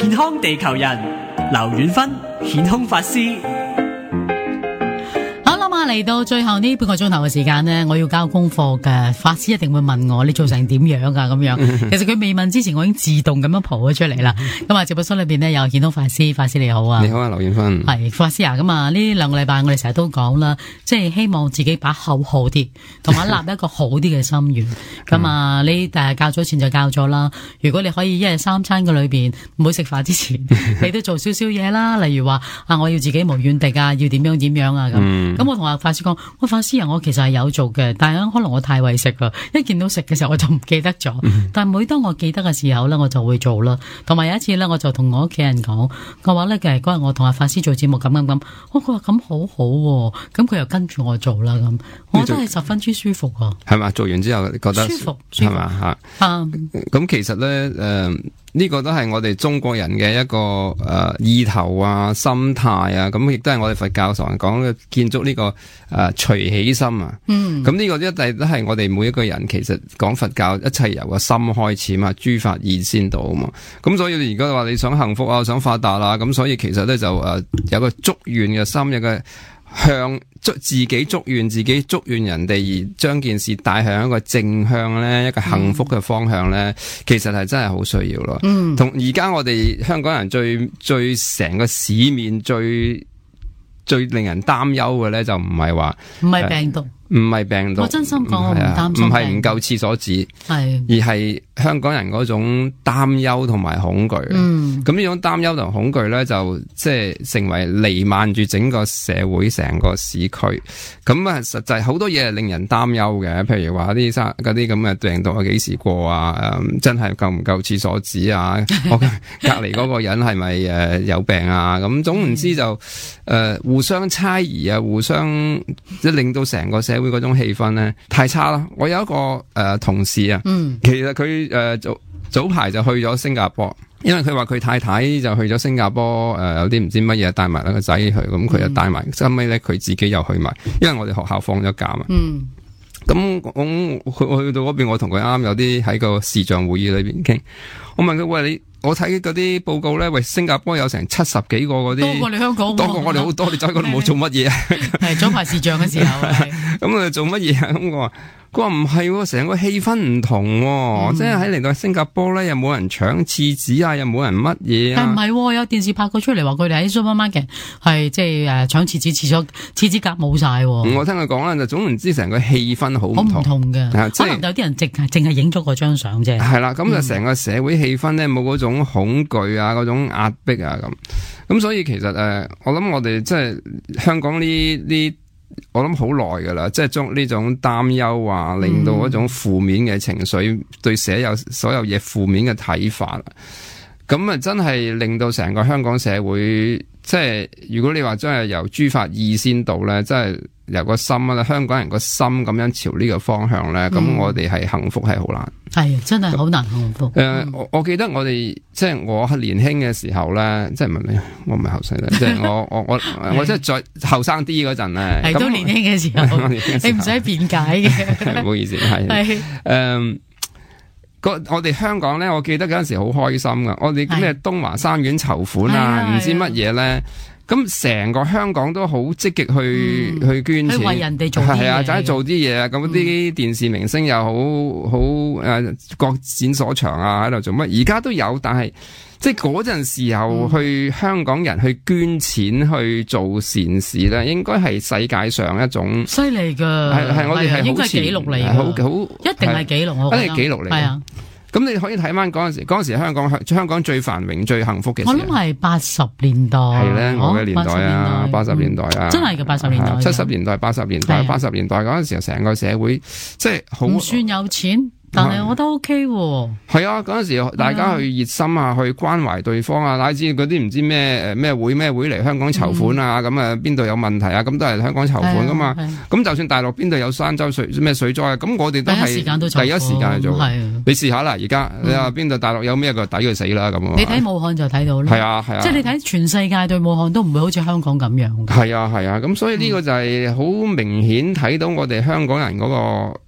健康地球人劉遠芬顯空法師。 嚟到最後呢半個鐘頭嘅時間呢，我要交功課嘅，法師一定會問我你做成點樣啊咁樣。其實佢未問之前，我已經自動咁樣蒲咗出嚟啦。咁啊，直播室裏邊呢，有顯通法師，法師你好啊。 你好啊，劉遠芬。 係法師啊，咁啊呢兩個禮拜我哋成日都講啦，即係希望自己把口好啲，同埋立一個好啲嘅心願。咁啊，你教咗前就教咗啦。如果你可以一日三餐嘅裏邊，唔好食飯之前，你都做少少嘢啦。例如話啊，我要自己無遠敵啊，要點樣啊咁。咁我同法師講，我法師啊，我其實係有做嘅，但係可能我太為食啦，一見到食嘅時候我就唔記得咗。但係每當我記得嘅時候咧，我就會做啦。同埋有一次咧，我就同我屋企人講，我話咧嘅嗰日我同阿法師做節目咁，佢話咁好好喎，咁佢又跟住我做啦咁，我覺得係十分之舒服啊。 係嘛？做完之後覺得舒服係嘛吓？咁其實咧呢個都係我哋中國人嘅一個意頭啊、心態啊，咁亦都係我哋佛教常講嘅建築呢個隨喜心啊。咁呢個一定都係我哋每一個人其實講佛教一切由個心開始嘛，諸法意先到啊嘛。咁所以你而家話你想幸福啊、想發達啦，咁所以其實咧就有個祝願嘅心，有個向自己祝願自己祝願人哋，而將件事帶向一個正向咧，一個幸福嘅方向咧，其實係真係好需要咯。同而家我哋香港人最成個市面最令人擔憂嘅咧，就唔係病毒。唔係病毒， 我真心講我唔擔心， 唔係唔夠廁所紙，而係香港人嗰種擔憂同埋恐懼。咁呢種擔憂同恐懼咧，就即係成為彌漫住整個社會、成個市區。咁啊，實際好多嘢係令人擔憂嘅，譬如話嗰啲咁嘅病毒係幾時過啊？真係夠唔夠廁所紙啊？我隔離嗰個人係咪有病啊？咁總唔知就互相猜疑啊，互相即係令到成個社會嗰種氣氛咧太差啦！我有一個同事啊，其實佢早排就去咗新加坡，因為佢話佢太太就去咗新加坡，有啲唔知乜嘢帶埋個仔去，咁佢就帶埋，後尾咧佢自己又去埋，因為我哋學校放咗假嘛。咁我去到嗰邊，我同佢啱有啲喺個視像會議裏邊傾，我問佢喂，我睇嗰啲報告咧，喂，新加坡有成70幾個嗰啲， 多過你香港， 多過我哋好多，你走去嗰度冇做乜嘢啊？ 係早排視像嘅時候， 咁啊做乜嘢啊？咁佢話唔係，成個氣氛唔同，即係喺嚟到新加坡咧，又冇人搶廁紙啊，又冇人乜嘢啊？ 但唔係，有電視拍過出嚟話佢哋喺 supermarket 係即係搶廁紙，廁紙格冇晒。我聽佢講啦，就總唔知成個氣氛好唔同嘅， 可能有啲人淨係影咗嗰張相啫。 係啦，咁就成個社會氣氛咧冇嗰種恐懼啊，嗰種壓迫啊咁所以其實我諗我哋即係香港呢。我諗好耐噶啦，即係將呢種擔憂啊，令到嗰種負面嘅情緒，對所有嘢負面嘅睇法，咁啊真係令到成個香港社會，即係如果你話真係由諸法意先到咧，即係由個心啊，香港人個心咁樣朝呢個方向咧，咁我哋係幸福係好難，係真係好難幸福。 我記得我哋即係我年輕嘅時候咧，即係唔係你，我唔係後生咧，即係我即係再後生啲嗰陣咧， 係都年輕嘅時候，你唔使辯解嘅， 唔好意思，係我哋香港咧，我記得嗰陣時好開心噶，我哋咩東華三院籌款啊，唔知乜嘢咧。咁成個香港都好積極去捐錢， 去為人哋做啲嘢，係啊， 就係做啲嘢啊！咁啲電視明星又好各展所長啊，喺度做乜？而家都有，但係即係嗰陣時候去香港人去捐錢去做善事咧，應該係世界上一種犀利噶，係我哋係應該係紀錄嚟，好一定係紀錄，一定係紀錄嚟，係啊。咁你可以睇翻嗰陣時香港最繁榮最幸福嘅時候，我諗係 80年代，係咧我嘅年代啊，80年代啊， 真係嘅80年代 ，70年代、80年代、80年代嗰陣時候，成個社會即係好唔算有錢。但係我覺得 OK 喎， 係啊！嗰陣時大家去熱心啊，去關懷對方啊，乃至嗰啲唔知咩會嚟香港籌款啊，咁邊度有問題啊，咁都係香港籌款噶嘛。咁就算大陸邊度有山州水災啊，咁我哋都係第一時間去做。你試下啦，而家你話邊度大陸有咩個抵佢死啦咁。 你睇武漢就睇到啦。係啊，即係你睇全世界對武漢都唔會好似香港咁樣。係啊， 咁所以呢個就係好明顯睇到我哋香港人嗰個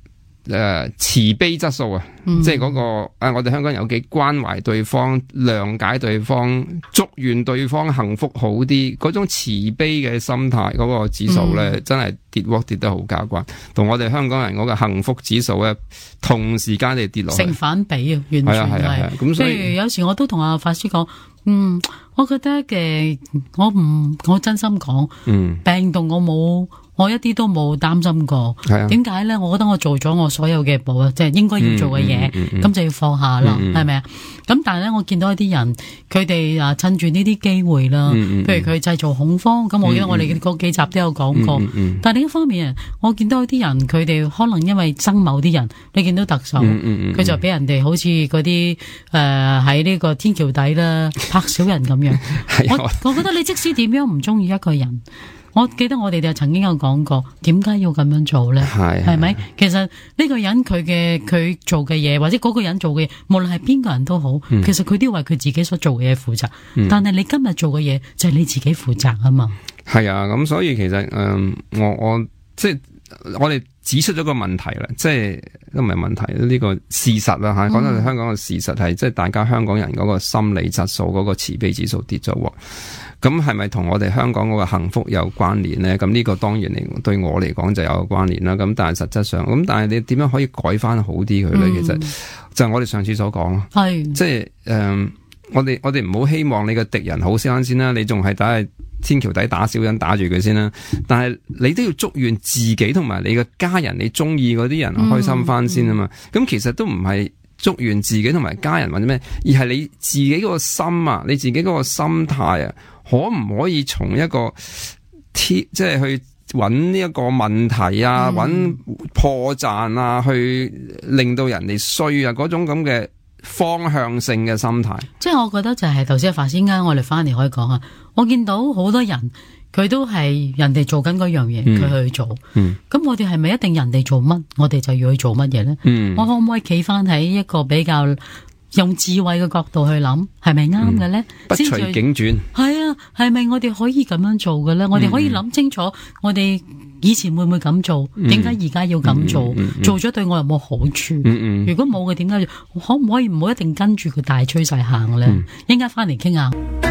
慈悲質素啊，即係嗰個我哋香港人有幾關懷對方、諒解對方、祝願對方幸福好啲，嗰種慈悲嘅心態嗰個指數咧，真係跌得好交關，同我哋香港人嗰個幸福指數咧，同時間地跌落去， 成反比啊，完全係。咁所以有時我都同阿法師講，我覺得我真心講，病毒我一啲都冇擔心過。點解咧？我覺得我做咗我所有嘅步，即係應該要做嘅嘢，咁就要放下啦，係咪啊？咁但係咧，我見到一啲人，佢哋趁住呢啲機會啦，譬如佢製造恐慌，咁我記得我哋嗰幾集都有講過。但係另一方面，我見到一啲人，佢哋可能因為憎某啲人，你見到特首，佢就俾人哋好似嗰啲喺呢個天橋底啦拍小人咁樣。我覺得你即使點樣唔中意一個人，我記得我哋就曾經有講過，點解要咁樣做咧？係咪？其實呢個人佢做嘅嘢，或者嗰個人做嘅嘢，無論係邊個人都好，其實佢都要為佢自己所做嘅嘢負責。但係你今日做嘅嘢就係你自己負責啊嘛。 係啊，咁所以其實我即係我哋指出咗個問題啦，即係都唔係問題，呢個事實啦吓。講到香港嘅事實係，即係大家香港人嗰個心理質素嗰個慈悲指數跌咗喎。咁係咪同我哋香港嗰個幸福有關聯呢？咁呢個當然對我嚟講就有關聯啦。咁但係實質上，咁但係你點樣可以改翻好啲佢咧？其實就係我哋上次所講咯，係即係我哋唔好希望你個敵人好先啦，你仲係打喺天橋底打小人打住佢先啦。但係你都要祝願自己同埋你嘅家人，你中意嗰啲人開心翻先啊嘛。咁其實都唔係祝願自己同埋家人或者咩，而係你自己嗰個心啊，你自己嗰個心態啊。可唔可以從一個即係去揾呢一個問題啊，揾破綻啊，去令到人哋衰啊，嗰種咁嘅方向性嘅心態。即係我覺得就係頭先阿法師啱我哋翻嚟可以講啊，我見到好多人佢都係人哋做緊嗰樣嘢，佢去做。咁我哋係咪一定人哋做乜，我哋就要去做乜嘢咧？我可唔可以企翻喺一個比較用智慧嘅角度去諗，係咪啱嘅咧？ 不隨境轉， 係啊，係咪我哋可以咁樣做嘅咧？我哋可以諗清楚，我哋以前會唔會咁做？點解而家要咁做？做咗對我有冇好處？如果冇嘅，點解可唔可以唔好一定跟住個大趨勢行咧？一陣間翻嚟傾下。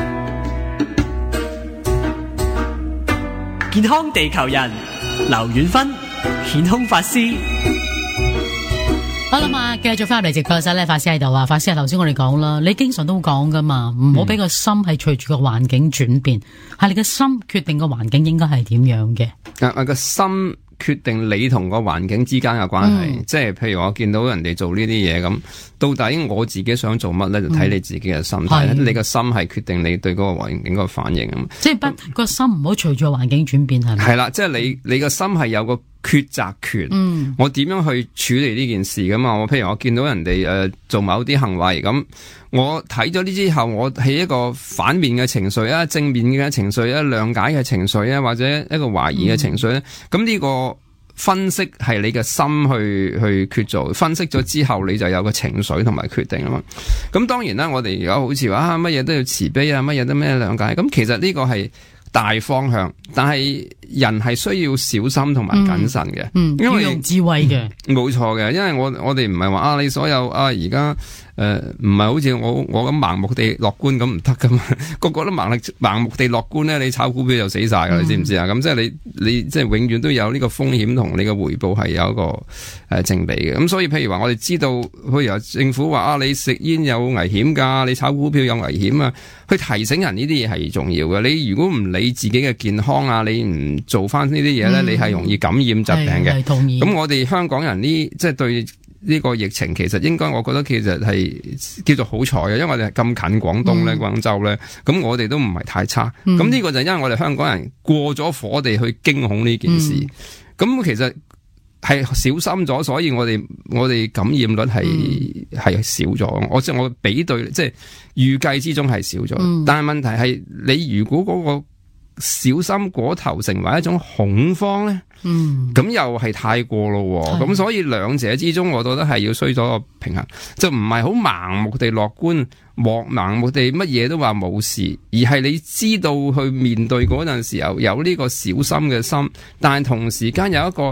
健康地球人，劉遠芬，顯空法師。 好啦嘛，繼續翻入嚟直播室咧，法師喺度啊，法師頭先我哋講啦，你經常都講噶嘛，唔好俾個心係隨住個環境轉變，係你嘅心決定個環境應該係點樣嘅。 個心決定你同個環境之間嘅關係，即係譬如我見到人哋做呢啲嘢咁，到底我自己想做乜咧？就睇你自己嘅心態。你個心係決定你對嗰個環境個反應咁。 即係個心唔好隨住環境轉變，係咪？ 係啦，即係你個心係有個抉擇權。我點樣去處理呢件事噶嘛？譬如我見到人哋做某啲行為咁，我睇咗呢之後，我起一個反面嘅情緒啊，正面嘅情緒啊，諒解嘅情緒啊，或者一個懷疑嘅情緒咧，咁呢個分析係你嘅心去決做，分析咗之後你就有個情緒同埋決定啊嘛。咁當然啦，我哋而家好似話乜嘢都要慈悲啊，乜嘢都咩諒解，咁其實呢個係大方向，但係人係需要小心同埋謹慎嘅，因為要用智慧嘅， 冇錯嘅，因為我哋唔係話你所有而家唔係好似我咁盲目地樂觀咁唔得噶嘛，個個都盲目地樂觀咧，你炒股票就死晒噶，你知唔知啊？咁即係你即係永遠都有呢個風險同你嘅回報係有一個正比嘅。咁所以譬如話我哋知道，譬如政府話你食煙有危險噶，你炒股票有危險啊，去提醒人呢啲嘢係重要嘅。你如果唔理自己嘅健康啊，你唔做翻呢啲嘢咧，你係容易感染疾病嘅。咁我哋香港人即係對呢個疫情，其實應該我覺得其實係叫做好彩嘅，因為我哋係咁近廣東咧、廣州咧，咁我哋都唔係太差。咁呢個就因為我哋香港人過咗火地去驚恐呢件事，咁其實係小心咗，所以我哋感染率係少咗。即係我比對，即係預計之中係少咗。但係問題係你如果嗰個小心過頭成為一種恐慌咧，咁又係太過咯。咁所以兩者之中，我覺得係要需咗個平衡，就唔係好盲目地樂觀，盲目地乜嘢都話冇事，而係你知道去面對嗰陣時候有呢個小心嘅心，但係同時間有一個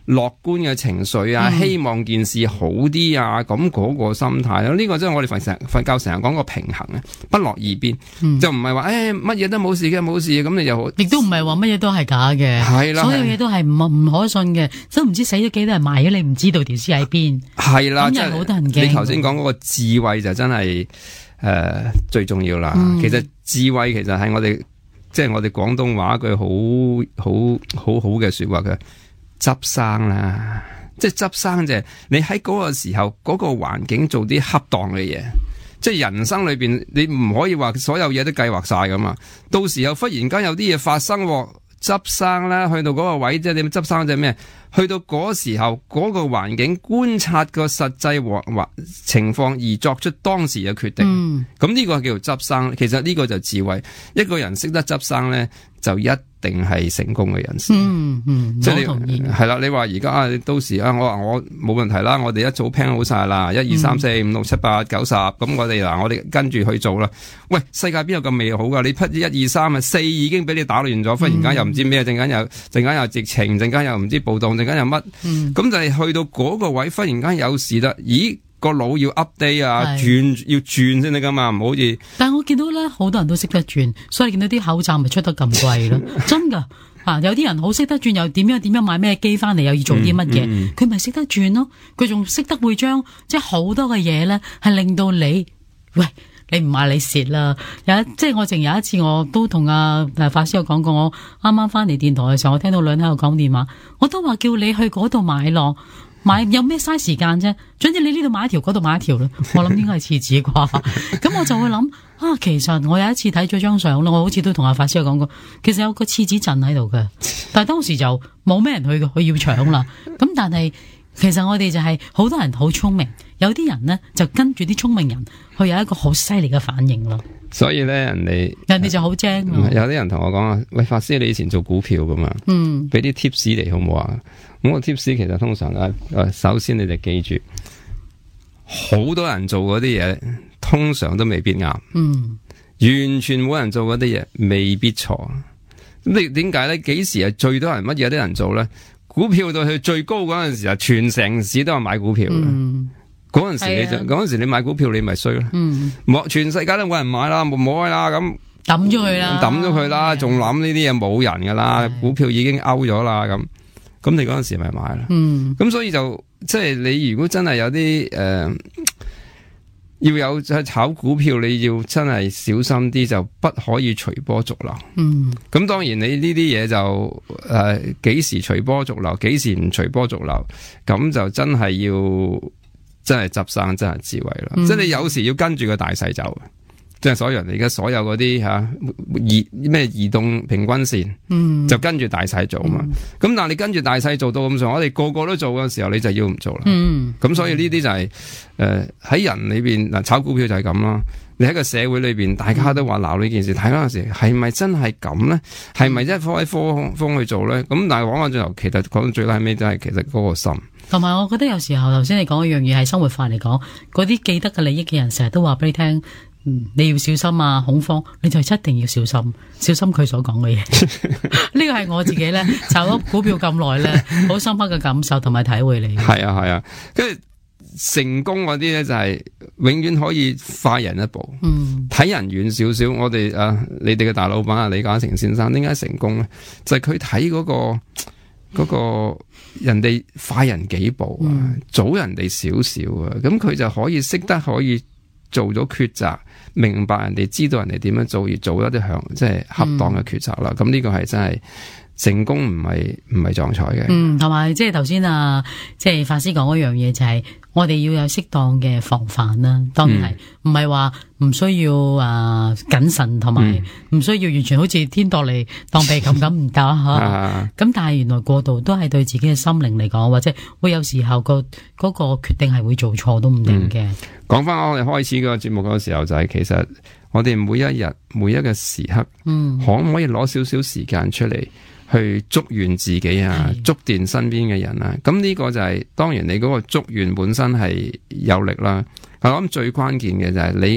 樂觀嘅情緒啊，希望件事好啲啊，咁嗰個心態咯。呢個即係我哋佛教成日講個平衡啊，不落二邊，就唔係話乜嘢都冇事嘅，冇事嘅，咁你就亦都唔係話乜嘢都係假嘅， 係啦， 所有嘢都係唔可信嘅，都唔知死咗幾多人埋咗，你唔知道條屍喺邊， 係啦， 咁又好多人驚。 你頭先講嗰個智慧就真係最重要啦。其實智慧其實係我哋即係我哋廣東話一句好嘅說話嘅，執生啦，即係執生就係你喺嗰個時候嗰個環境做啲恰當嘅嘢。即係人生裏邊，你唔可以話所有嘢都計劃晒噶嘛。到時候忽然間有啲嘢發生，執生啦，去到嗰個位，即係你執生即係咩？去到嗰時候，嗰個環境觀察個實際或情況而作出當時嘅決定。咁呢個叫做執生。其實呢個就智慧。一個人識得執生咧，就一定係成功嘅人士。即係你係啦。你話而家到時我話我冇問題啦，我哋一早 plan 好晒啦，1、2、3、4、5、6、7、8、9、10，咁我哋跟住去做啦。喂，世界邊有咁美好噶？你批1、2、3啊，4已經俾你打亂咗，忽然間又唔知咩，陣間又疫情，陣間又唔知暴動，陣間又乜，咁就係去到嗰個位，忽然間有事啦。咦，個腦要 update 啊，要轉先得噶嘛，唔好似。但係我見到咧，好多人都識得轉，所以見到啲口罩咪出得咁貴咯，真噶。有啲人好識得轉，又點樣買咩機翻嚟，又要做啲乜嘢，佢咪識得轉咯。佢仲識得會將即係好多嘅嘢咧，係令到你你唔買你蝕啦。即係我淨有一次我都同法師有講過，我啱啱翻嚟電台嘅時候，我聽到兩喺度講電話，我都話叫你去嗰度買咯。買有咩嘥時間啫？總之你呢度買一條，嗰度買一條咯。我諗應該係廁紙啩。咁我就會諗其實我有一次睇咗張相咯，我好似都同阿法師有講過，其實有個廁紙陣喺度嘅，但係當時就冇咩人去要搶啦。咁但係其實我哋就係好多人好聰明，有啲人呢就跟住啲聰明人去有一個好犀利嘅反應咯。所以咧，人哋就好精。有啲人同我講啊，喂，法師，你以前做股票噶嘛？俾啲 tips 嚟好唔好啊？咁個 tips 其實通常首先你哋記住，好多人做嗰啲嘢，通常都未必啱。完全冇人做嗰啲嘢，未必錯。咁你點解咧？幾時係最多人乜嘢啲人做咧？股票到去最高嗰陣時啊，全城市都係買股票嘅。嗰陣時你買股票你咪衰咯。全世界都冇人買啦，冇開啦，咁抌咗佢啦，仲諗呢啲嘢冇人噶啦，股票已經 out 咗啦，咁你嗰陣時咪買啦。咁所以就即係你如果真係有啲要有炒股票，你要真係小心啲，就不可以隨波逐流。咁當然你呢啲嘢就幾時隨波逐流，幾時唔隨波逐流，咁就真係要真係執生，真係智慧啦。即係你有時要跟住個大勢走，即係所有人而家所有嗰啲移動平均線，就跟住大勢做嘛。咁但係你跟住大勢做到咁上，我哋個個都做嘅時候，你就要唔做啦。咁所以呢啲就係喺人裏邊嗱，炒股票就係咁啦。你喺個社會裏邊，大家都話鬧呢件事，睇嗰陣時係咪真係咁咧？係咪一開科去做咧？咁但係講翻最後，其實講到最尾都係其實嗰個心。同埋，我覺得有時候頭先你講一樣嘢係生活化嚟講，嗰啲既得嘅利益嘅人成日都話俾你聽，你要小心啊，恐慌，你就一定要小心佢所講嘅嘢。呢個係我自己咧炒咗股票咁耐咧，好深刻嘅感受同埋體會嚟。係啊，跟住成功嗰啲咧就係永遠可以快人一步，睇人遠少少。我哋你哋嘅大老闆李嘉誠先生點解成功咧？就係佢睇嗰個人哋快人幾步啊，早人哋少少啊，咁佢就可以識得可以做咗抉擇，明白人哋知道人哋點樣做，而做一啲即係恰當嘅抉擇啦。咁呢個係真係成功，唔係撞彩嘅。同埋即係頭先即係法師講嗰樣嘢，就係我哋要有適當嘅防範啦。當然係唔係話唔需要謹慎，同埋唔需要完全好似天墮嚟當被咁唔得吓。咁但係原來過度都係對自己嘅心靈嚟講，或者會有時候嗰個決定係會做錯都唔定嘅。講翻我哋開始個節目嗰個時候，就係其實我哋每一日每一個時刻，可唔可以攞少少時間出嚟去祝願自己啊，祝電身邊嘅人啊？咁呢個就係當然你嗰個祝願本身係有力啦。我諗最關鍵嘅就係你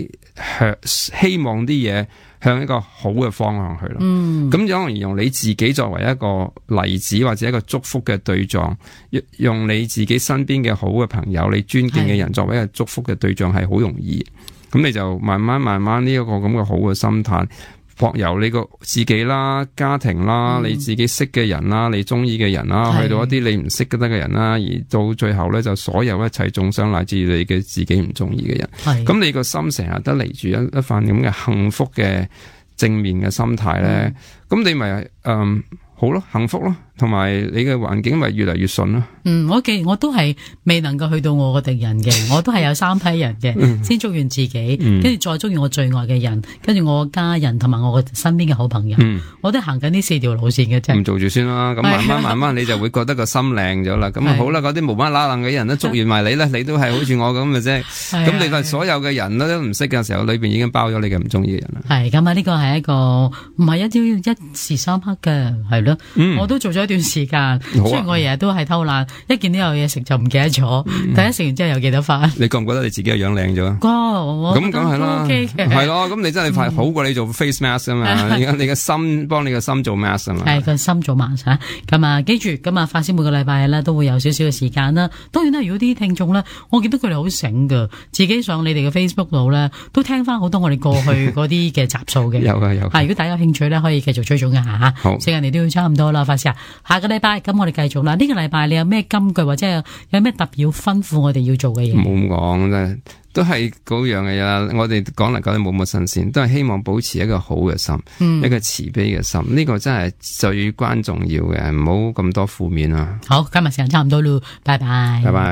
希望啲嘢向一個好嘅方向去咯。咁可能用你自己作為一個例子或者一個祝福嘅對象，用你自己身邊嘅好嘅朋友，你尊敬嘅人作為一個祝福嘅對象係好容易。咁你就慢慢呢一個咁嘅好嘅心態，由你個自己啦、家庭啦、你自己識嘅人啦、你中意嘅人啦，去到一啲你唔識得嘅人啦，而到最後咧就所有一切眾生乃至你嘅自己唔中意嘅人。咁你個心成日都嚟住一份咁嘅幸福嘅正面嘅心態咧，咁你咪好咯，幸福咯，同埋你嘅環境咪越嚟越順咯。 我都係未能夠去到我個敵人嘅，我都係有3批人嘅，先祝願自己，跟住再祝願我最愛嘅人，跟住我家人同埋我身邊嘅好朋友，我都行緊呢4條路線嘅啫。 咁做住先啦，咁慢慢你就會覺得個心靚咗啦。咁好啦，嗰啲無啦啦嘅人都祝願埋你啦，你都係好似我咁嘅啫。咁你話所有嘅人都唔識嘅時候，裏邊已經包咗你嘅唔中意嘅人啦。係咁啊，呢個係一個唔係一時三刻嘅，係咯。我都做咗一段時間，雖然我日日都係偷懶，一見到有嘢食就唔記得咗，第一食完之後又記得翻。你覺唔覺得你自己個樣靚咗？咁梗係啦，係咯，咁你真係好過你做 face mask 啊嘛，你嘅心幫你嘅心做 mask 啊嘛，係個心做 mask 吓。咁啊，記住，咁啊，發燒每個禮拜咧都會有少少嘅時間啦。當然啦，如果啲聽眾咧，我見到佢哋好醒噶，自己上你哋嘅 Facebook 度咧，都聽翻好多我哋過去嗰啲嘅集數嘅。有。如果大家有興趣咧，可以繼續追蹤一下吓。好，時間嚟都要差唔多啦，發師啊，下個禮拜咁我哋繼續啦。呢個禮拜你有咩金句或者有咩特別要吩咐我哋要做嘅嘢？冇咁講啫，都係嗰樣嘅嘢。我哋講嚟講去冇乜新鮮，都係希望保持一個好嘅心，一個慈悲嘅心。呢個真係最關重要嘅，唔好咁多負面啊。好，今日時間差唔多咯，拜拜。拜拜。